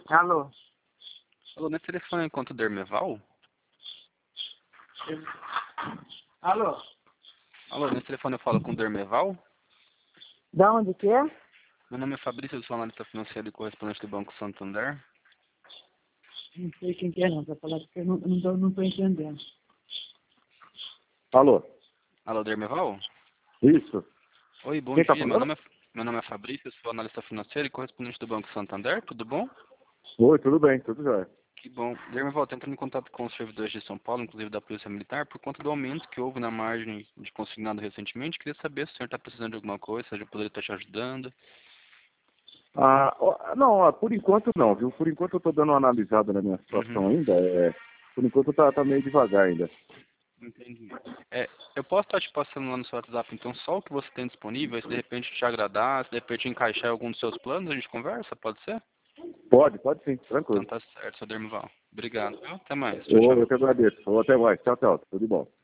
Alô? Alô, nesse telefone encontro o Dermeval? Alô? Alô, nesse telefone eu falo com o Dermeval? Da onde que é? Meu nome é Fabrício, eu sou analista financeiro e correspondente do Banco Santander. Não sei quem que é não, pra falar porque eu não tô entendendo. Alô? Alô, Dermeval? Isso? Oi, bom Quem tá dia. Meu falando? nome é Fabrício, eu sou analista financeiro e correspondente do Banco Santander. Tudo bom? Oi, tudo bem, tudo jóia. Que bom. Dermeval, tô entrando em contato com os servidores de São Paulo, inclusive da Polícia Militar, por conta do aumento que houve na margem de consignado recentemente. Queria saber se o senhor está precisando de alguma coisa, se eu poderia estar te ajudando. Não, por enquanto não, viu? Por enquanto eu tô dando uma analisada na minha situação Uhum. ainda. Por enquanto tá meio devagar ainda. Entendi. Eu posso estar te passando lá no seu WhatsApp, então, só o que você tem disponível, se de repente te agradar, se de repente encaixar em algum dos seus planos, a gente conversa, pode ser? Pode sim, Então tranquilo. tá certo, seu Dermival. Obrigado, viu? Até mais. Tchau, Eu tchau. que agradeço. Até mais. Tchau, tchau. Tudo de bom.